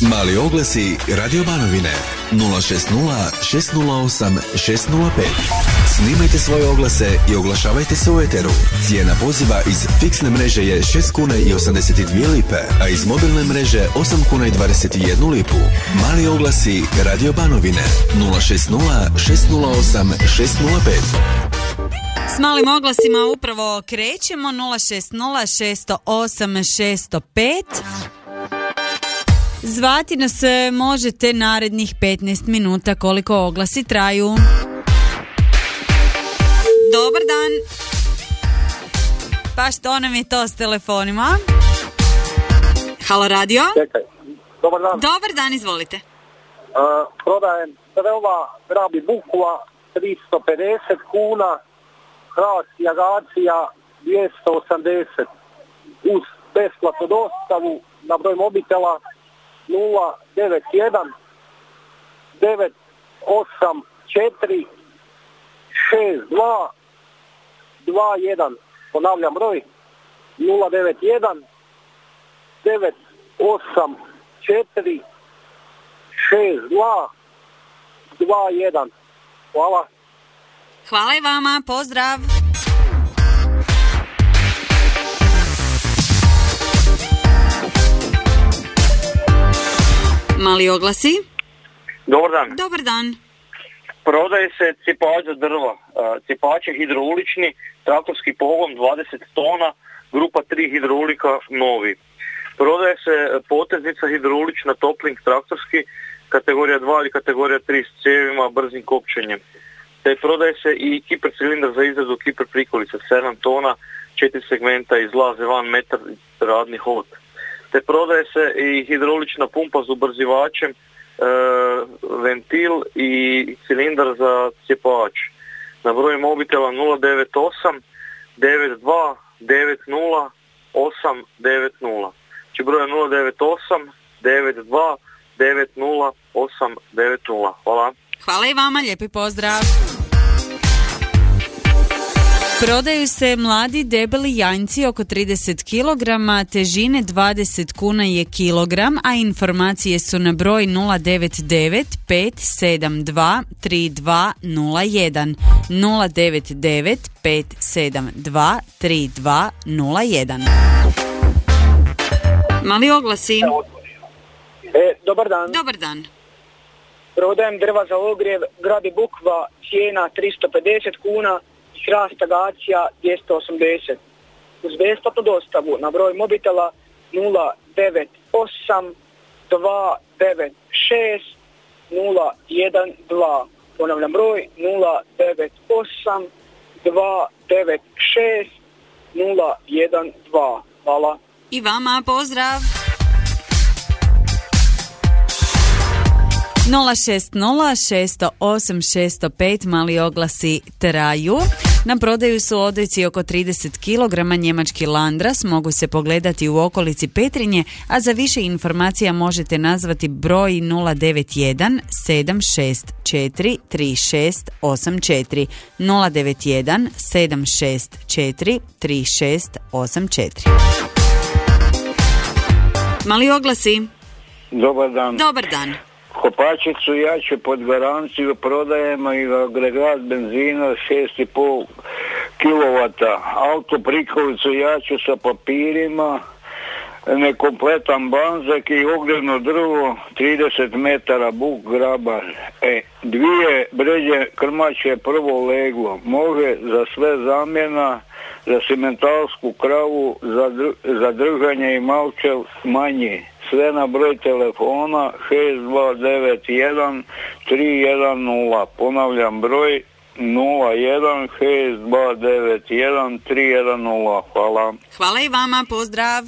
Mali oglasi Radio Banovine 060 608 605. Snimajte svoje oglase i oglašavajte se u eteru. Cijena poziva iz fiksne mreže je 6 kuna i 82 lipe, a iz mobilne mreže 8 kuna i 21 lipu. Mali oglasi Radio Banovine 060 608 605. S malim oglasima upravo krećemo 060 608 605. Zvati nas možete narednih 15 minuta koliko oglasi traju. Dobar dan. Pa što nam je to s telefonima? Halo radio? Čekaj, dobar dan. Dobar dan, izvolite. Prodajem drva, grabi bukva 350 kuna, hrast i agacija 280 uz besplatnu dostavu na broj mobitela 091 984 62 21. Ponavljam broj 091 984 62 21. Hvala. Hvala i vama, pozdrav. Mali oglasi. Dobar dan. Dobar dan. Prodaje se cipač za drva. Cipač je hidraulični, traktorski pogon 20 tona, grupa 3 hidraulika novi. Prodaje se poteznica hidraulična, topling traktorski, kategorija 2 i kategorija 3 s cijevima, brzim kopčenjem. Te prodaje se i kiper cilindar za izradu kiper prikolica 7 tona, 4 segmenta, izlaze van metar radni hod. Te prodaje se i hidraulična pumpa s ubrzivačem, ventil i cilindar za cjepač. Na broj mobitela 098 92 90 890. Znači broja 098 92 90 890. Hvala. Hvala i vama, lijepi pozdrav. Prodaju se mladi debeli janjci oko 30 kg, težine 20 kuna je kilogram, a informacije su na broj 099 572 3201. 099 572 3201. Mali oglasi. Dobar dan. Dobar dan. Prodajem drva za ogrjev, grabi bukva, cijena 350 kuna, hrast agacija 280. Uz besplatnu dostavu na broj mobitela 098 296 012. Ponavljam broj 098 296 012. Hvala. I vama pozdrav. 060 608 605. Mali oglasi traju. Na prodaju su odojci oko 30 kg, njemački Landras, mogu se pogledati u okolici Petrinje, a za više informacija možete nazvati broj 091 764 3684. 091 764 3684. Mali oglasi. Dobar dan. Dobar dan. Kopačicu jače pod garanciju prodajemo i agregat benzina 6,5 kW, auto prikolicu jaču sa papirima, nekompletan banzak i ogrjevno drvo 30 metara, buk grabar. Dvije bređe krmače prvo leglo, može za sve zamjena, za simentalsku kravu, za držanje i malčev manje. Sve na broj telefona 6291 310. Ponavljam broj 01 6291 310. Hvala. Hvala i vama, pozdrav.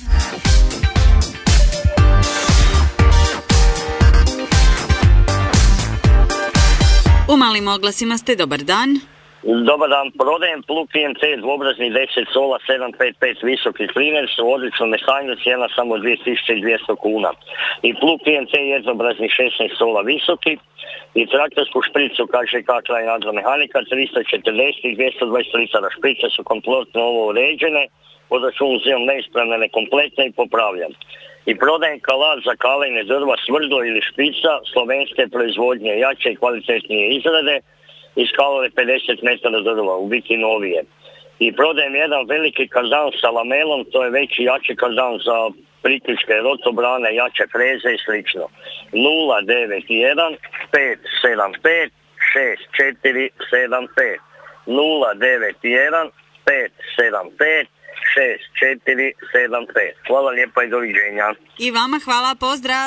U malim oglasima ste, dobar dan. Dobar dan, prodajem plug PMC dvobrazni 10 sola 755 visoki primjer su odlično mehanju, cijena samo 2200 kuna. I plug PMC jednobrazni 16 sola visoki i traktorsku špricu KŽK kraj nadzor mehanika 340 i 220 litara šprice su kompletno ovo uređene, pod računom uzimam neispravne, nekompletne i popravljam. i prodajem kalaš za kalene drva Smrdlo ili Špica slovenske proizvodnje, jače i kvalitetnije izrade iz kalove 50 metara drva, u biti novije. I prodajem jedan veliki kazan sa lamelom, to je veći jači kazan za priključke, rotobrane, jače freze i slično. 091 575 6475 091 575 6475. Hvala lijepa i doviđenja. I vama hvala, pozdrav.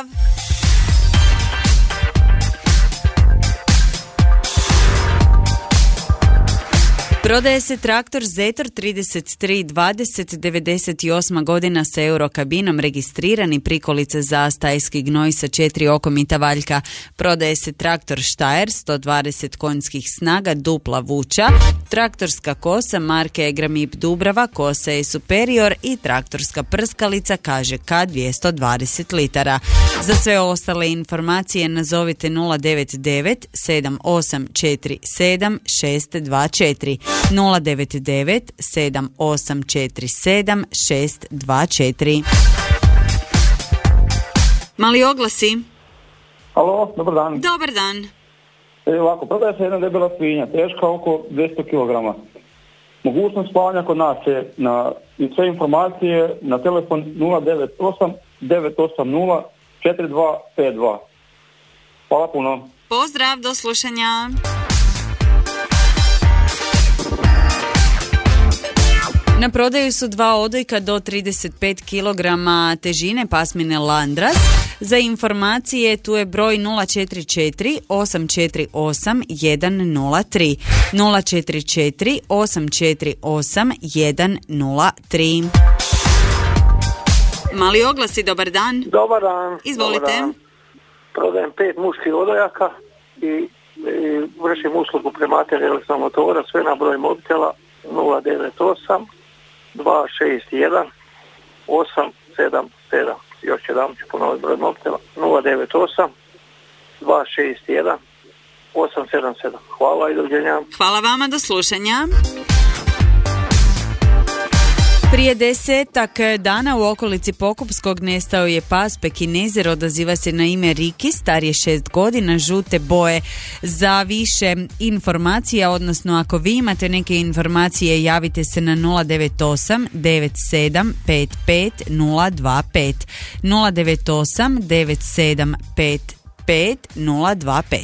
Prodaje se traktor Zetor 3320, 98. godina sa eurokabinom, registrirani, prikolice za stajski gnoj sa 4 okomita valjka. Prodaje se traktor Štajer 120 konjskih snaga, dupla vuča, traktorska kosa marke Egramip Dubrava, kosa je Superior i traktorska prskalica KŽK 220 litara. Za sve ostale informacije nazovite 099 7847 624. 099 7847 624. Mali oglasi. Alo, dobar dan. Dobar dan. Ovako, prodaje se jedna debela svinja, teška oko 200 kg. Mogućnost spavanja kod nas je i sve informacije na telefon 098 980 4252. Hvala puno. Pozdrav, do slušanja. Na prodaju su 2 odojka do 35 kg težine pasmine Landras. Za informacije tu je broj 044 848 103. 044 848 103. Mali oglasi, dobar dan. Dobar dan. Izvolite. Dobar dan. Prodajem 5 muških odojaka i vršim uslugu premate električnog motora, sve na broj mobitela 098 261 877. Još jedan ću ponoviti broj mobitela 098 261 877. Hvala i doviđenja. Hvala vama, do slušanja. Prije 10 dana u okolici Pokupskog nestao je pas pekinezer, odaziva se na ime Riki, star je 6 godina, žute boje. Za više informacija, odnosno ako vi imate neke informacije, javite se na 098 97 55 025 098 97 55 025.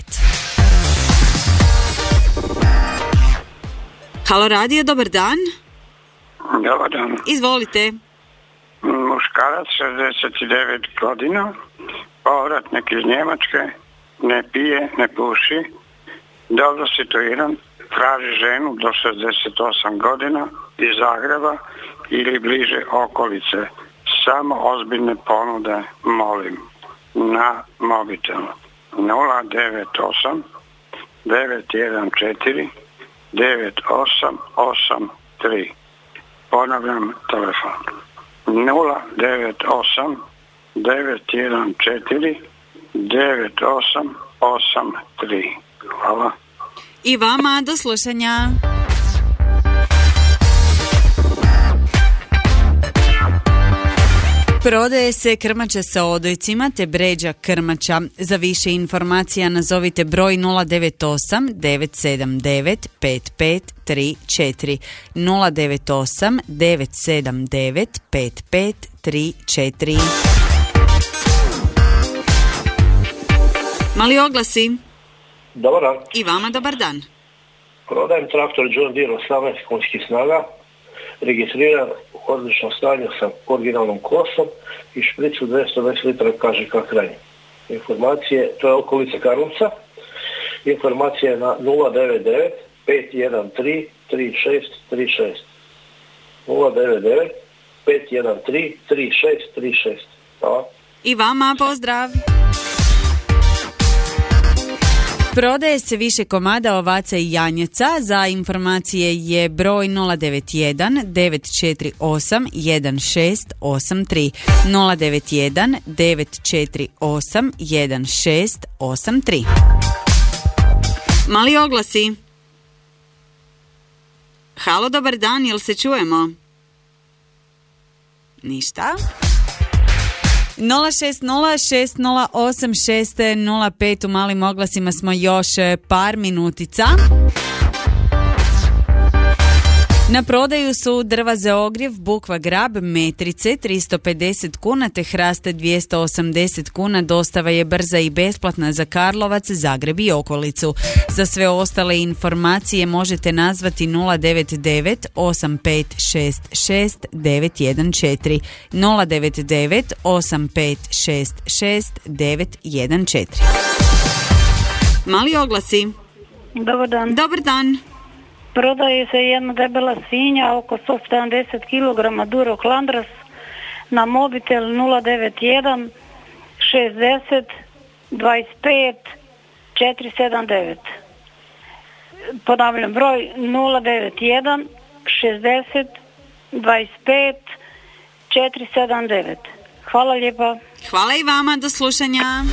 Halo radio, dobar dan. Dobar dan. Izvolite. Muškarac, 69 godina, povratnik iz Njemačke, ne pije, ne puši, dobro situiran, traži ženu do 68 godina iz Zagreba ili bliže okolice. Samo ozbiljne ponude, molim, na mobitel 098 914 9883. Ponavljam telefon 098 914 9883. Hvala. I vama, do slušanja. Prodaje se krmača sa odojcima te bređa krmača. Za više informacija nazovite broj 098 979 5534 098 979 5534. Mali oglasi. Dobar dan. I vama dobar dan. Prodajem traktor John Deere 18 konjskih snaga, registriran u odličnom stanju sa originalnom kosom i špricu 220 litara KŽK krajnje. Informacije, to je okolica Karlovca, informacija je na 099 513 3636 099 513 3636. Hvala. I vama pozdrav. Prodaje se više komada ovaca i janjeca. Za informacije je broj 091 948 1683 091 948 1683. Mali oglasi. Halo, dobar dan, jel se čujemo? Ništa. 060608605. U malim oglasima smo još par minutica. Na prodaju su drva za ogrjev, bukva grab, metrice 350 kuna te hraste 280 kuna. Dostava je brza i besplatna za Karlovac, Zagreb i okolicu. Za sve ostale informacije možete nazvati 099 8566 914 099 8566 914. Mali oglasi. Dobar dan. Dobar dan. Prodaje se jedna debela svinja, oko 170 kg, Durok Landras, na mobitel 091 60 25 479. Ponavljam broj 091 60 25 479. Hvala lijepa. Hvala i vama, do slušanja.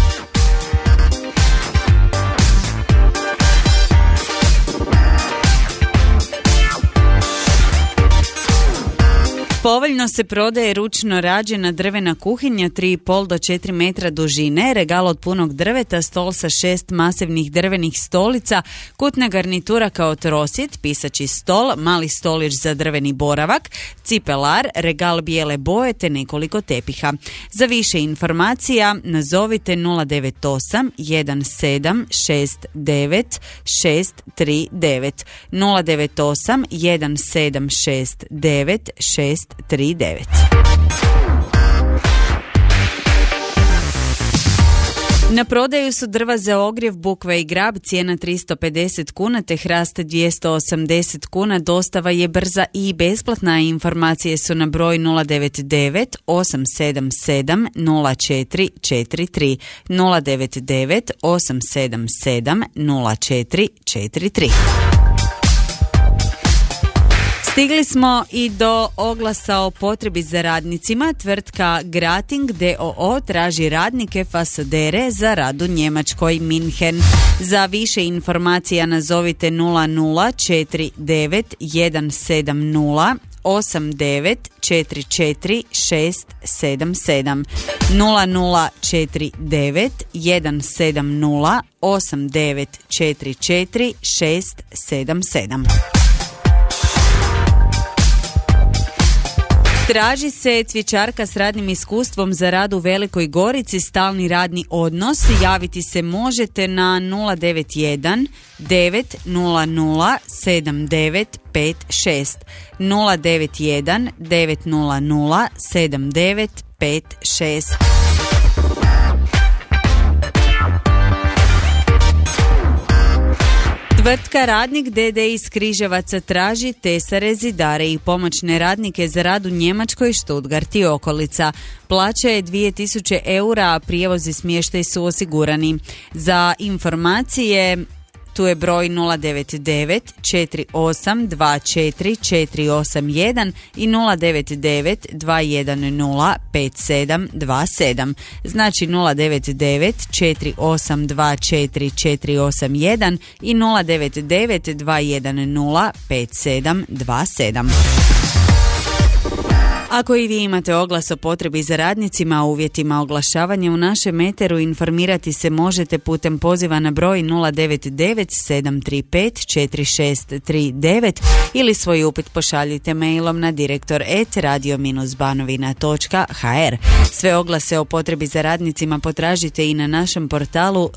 Povoljno se prodaje ručno rađena drvena kuhinja 3,5 do 4 metra dužine, regal od punog drveta, stol sa 6 masivnih drvenih stolica, kutna garnitura kao trosjet, pisaći stol, mali stolić za drveni boravak, cipelar, regal bijele boje te nekoliko tepiha. Za više informacija nazovite 098 1769 639 098 1769 639. Na prodaju su drva za ogrjev, bukva i grab, cijena 350 kuna te hraste 280 kuna. Dostava je brza i besplatna. Informacije su na broj 099 877 0443 099 877 0443. Stigli smo i do oglasa o potrebi za radnicima. Tvrtka Grating d.o.o. traži radnike fasadere za rad u Njemačkoj, Minhen. Za više informacija nazovite 0049 170 8944 677 0049 170 8944 677. Traži se cvjećarka s radnim iskustvom za rad u Velikoj Gorici, stalni radni odnos. Javiti se možete na 091 900 7956 091 900 7956. Tvrtka Radnik d.d. iz Križevaca traži tesare, zidare i pomoćne radnike za rad u Njemačkoj, Stuttgart i okolica. Plaća je 2000 eura, a prijevoz i smještaj su osigurani. Za informacije tu je broj 099 4824 481 i 099 210 5727. Znači 099 4824 481 i 099 210 5727. Ako i vi imate oglas o potrebi za radnicima, o uvjetima oglašavanja u našem eteru, informirati se možete putem poziva na broj 099 735 4639 ili svoj upit pošaljite mailom na direktor@radio-banovina.hr. Sve oglase o potrebi za radnicima potražite i na našem portalu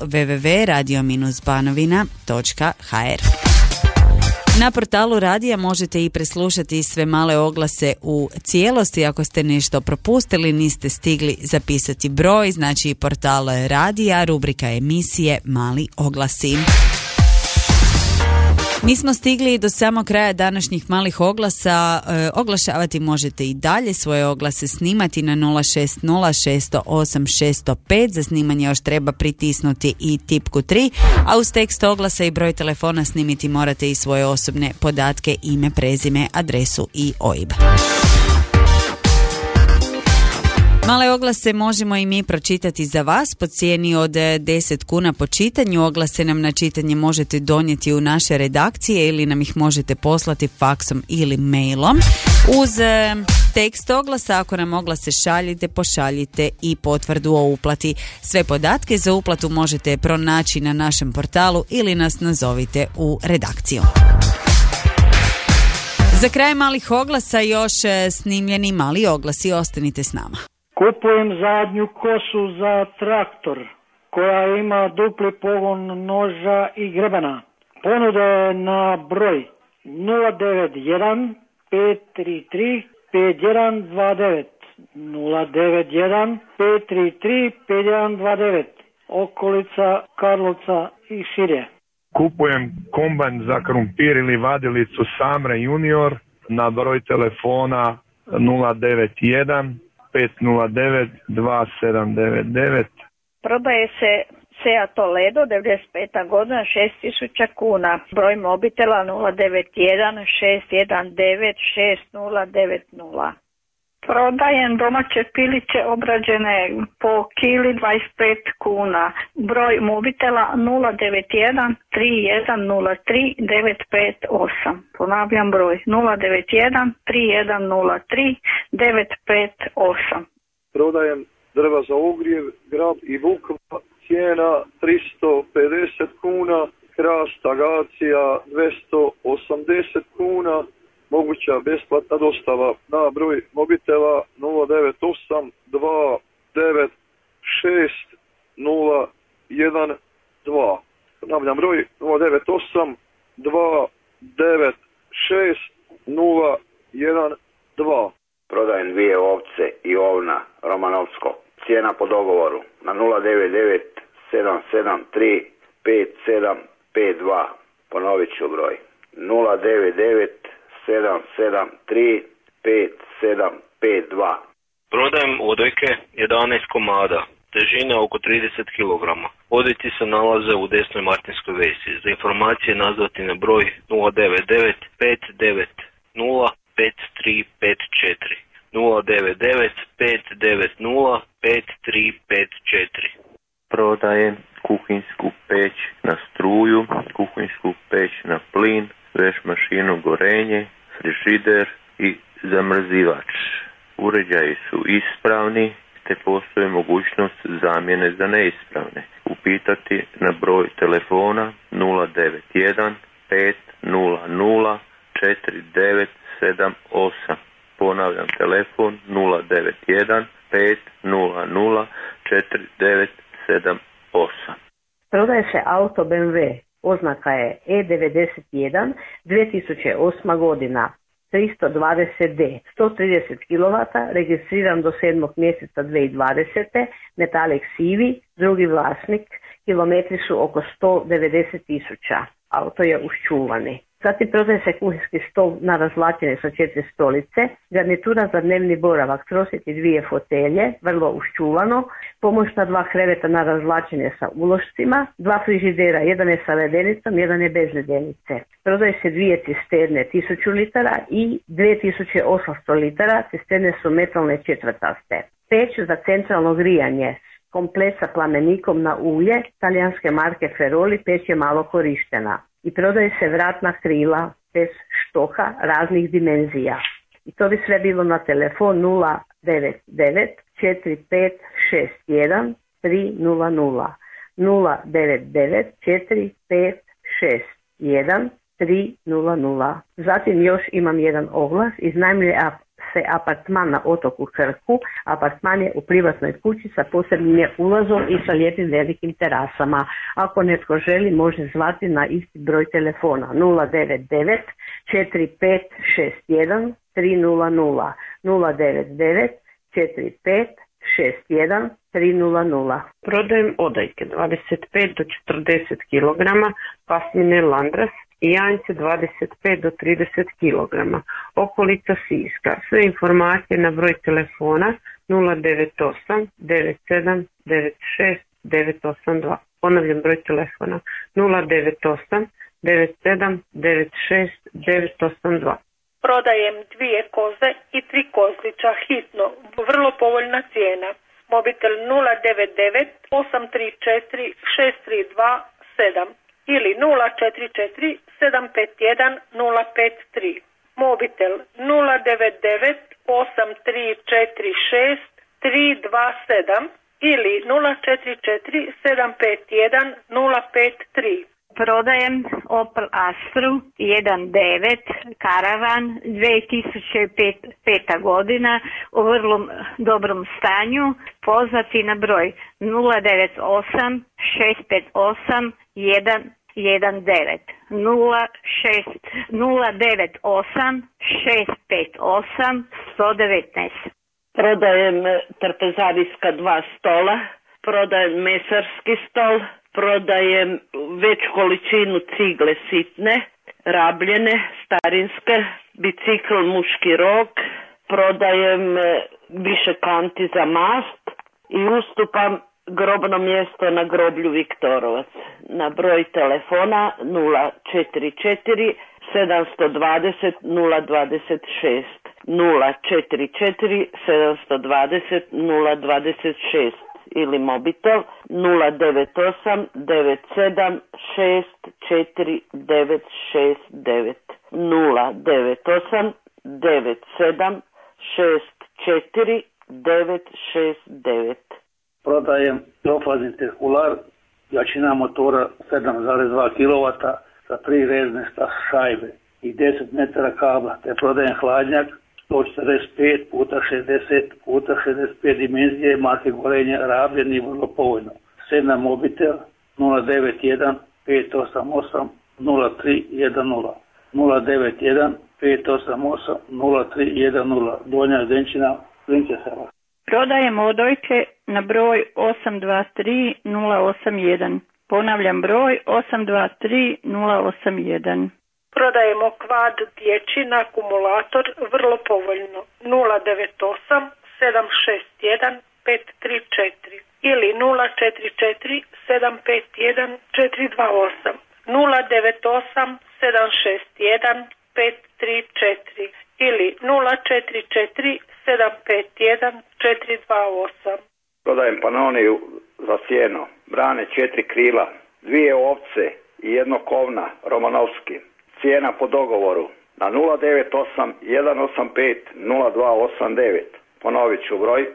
www.radio-banovina.hr. Na portalu radija možete i preslušati sve male oglase u cijelosti. Ako ste nešto propustili, niste stigli zapisati broj, znači portal radija, rubrika emisije Mali oglasi. Mi smo stigli do samog kraja današnjih malih oglasa. Oglašavati možete i dalje, svoje oglase snimati na 060 608 605. Za snimanje još treba pritisnuti i tipku 3, a uz tekst oglasa i broj telefona snimiti morate i svoje osobne podatke, ime, prezime, adresu i OIB. Male oglase možemo i mi pročitati za vas po cijeni od 10 kuna po čitanju. Oglase nam na čitanje možete donijeti u naše redakcije ili nam ih možete poslati faksom ili mailom. Uz tekst oglasa, ako nam oglase šaljite, pošaljite i potvrdu o uplati. Sve podatke za uplatu možete pronaći na našem portalu ili nas nazovite u redakciju. Za kraj malih oglasa još snimljeni mali oglasi, ostanite s nama. Kupujem zadnju kosu za traktor koja ima dupli pogon noža i grebena. Ponuda je na broj 091 533 5129 091 533 5129 okolica Karlovca i šire. Kupujem kombajn za krumpir ili vadilicu Samre Junior na broj telefona 091 509 2799. Prodaje se Seat Toledo 95. godina 6.000 kuna. Broj mobitela 091 619 6090. Prodajem domaće piliće obrađene po kili 25 kuna. Broj mobitela 091 3103 958. Ponavljam broj 091 3103 958. Prodajem drva za ogrjev, grab i bukva, cijena 350 kuna, hrast agacija 280 kuna, moguća besplatna dostava na broj mobitela 098 296 012. Ponavljam broj 098 296 012. Prodajem 2 ovce i ovna Romanovsko. Cijena po dogovoru na 099 773 5752. Ponovit ću broj 099 773 5752. Prodajem odojke 11 komada, težine oko 30 kg. Odojci se nalaze u desnoj Martinskoj vesi. Za informacije nazvati na broj 099 590 5354 099 590 5354. Prodajem kuhinsku peć na struju, kuhinsku peć na plin, veš mašinu gorenje, frižider i zamrzivač. Uređaji su ispravni, te postoji mogućnost zamjene za neispravne. Upitati na broj telefona 091 500 4978. Ponavljam telefon 091 500 4978. Prodaje se auto BMW. Oznaka je E91 2008. godina 320D 130 kW, registriran do 7. mjeseca 2020. Metalik sivi, drugi vlasnik, kilometri su oko 190.000. Auto je uščuvani. Zatim prodaje se kuhinski stol na razvlačenje sa 4 stolice, garnitura za dnevni boravak, trosjek i 2 fotelje, vrlo uščuvano, pomoćna 2 kreveta na razvlačenje sa ulošcima, 2 frižidera, jedan je sa ledenicom, jedan je bez ledenice. Prodaje se 2 cisterne 1000 litara i 2800 litara, cisterne su metalne četvrtaste. Peć za centralno grijanje, komplet sa plamenikom na ulje, talijanske marke Feroli, peć je malo korištena. I prodaje se vratna krila bez štoha raznih dimenzija. I to bi sve bilo na telefon 099 4561 300 099 4561 300. Zatim još imam jedan oglas, iznajmljuje se apartman na otoku Krku. Apartman je u privatnoj kući sa posebnim je ulazom i sa lijepim velikim terasama. Ako netko želi, može zvati na isti broj telefona 099 4561 300 099 4561 300. Prodajem odajke 25 do 40 kg, pasmine Landras i janjce 25 do 30 kg. Okolica Siska. Sve informacije na broj telefona 098 97 96 982. Ponavljam broj telefona 098 97 96 982. Prodajem 2 koze i 3 kozlića hitno. Vrlo povoljna cijena. mobitel 099 834 6327 ili 044 751 053. Mobitel 099 8346 327 ili 044 751 053. Prodajem Opel Astru 1.9 Karavan 2005. godina u vrlo dobrom stanju. Pozvati na broj 098 658 119 098 658 119. Prodajem trpezarijska 2 stola, prodajem mesarski stol, prodajem veću količinu cigle sitne, rabljene, starinske, bicikl muški rok, prodajem više kanti za mast i ustupam grobno mjesto na groblju Viktorovac. Na broj telefona 044 720 026 044 720 026 ili mobitel 098 97 64 969 098 97 64 969. Prodajem trofazni cirkular, jačina motora 7,2 kW sa 3 rezne šajbe i 10 metara kabla, te prodajem hladnjak 145 x 60 x 65 dimenzije, marke Gorenje, rabljen i vrlo povoljno. 7 mobitel 091 588 0310 091 588 0310 Donja Zdenčina, Lincesela. Prodajem odojke na broj 823 081. Ponavljam broj 823 081. Prodajemo kvad dječji na akumulator vrlo povoljno 098 761 534 ili 044 751 428 098 761 534 ili 044 751 428. Prodajem Panoniju za sjeno, brane 4 krila, 2 ovce i 1 kovna Romanovski. Cijena po dogovoru na 098 185 0289. Ponovit ću broj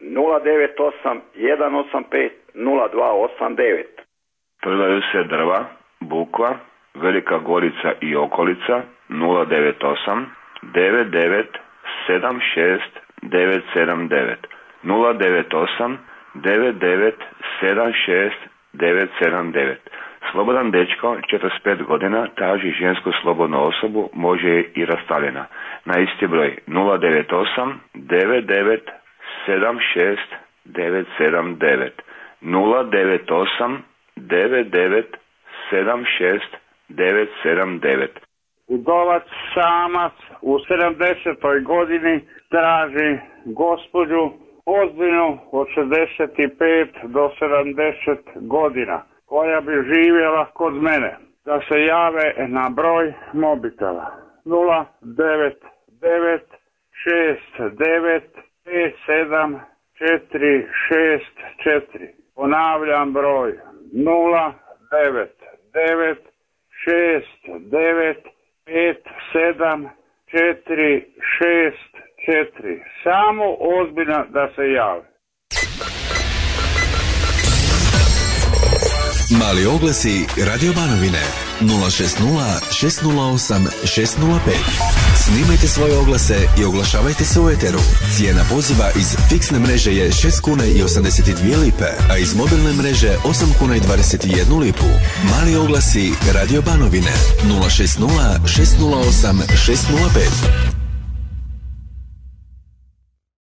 098 185 0289. Prodaju se drva, bukva, Velika Gorica i okolica 098 99 76 979 098 99 76 979. Slobodan dečko, 45 godina, traži žensku slobodnu osobu, može i rastavljena. Na isti broj 098 99 76 979 098 99 76 979. Udovac samac u 70. godini traži gospođu ozbiljnu od 65 do 70 godina koja bi živjela kod mene. Da se jave na broj mobitela 099 69 57 464. Ponavljam broj 099 69 57 464. Samo ozbiljno da se jave. Mali oglasi Radio Banovine 060 608 605. Snimajte svoje oglase i oglašavajte se u eteru. Cijena poziva iz fiksne mreže je 6 kuna i 82 lipe, a iz mobilne mreže 8 kuna i 21 lipu. Mali oglasi Radio Banovine 060 608 605.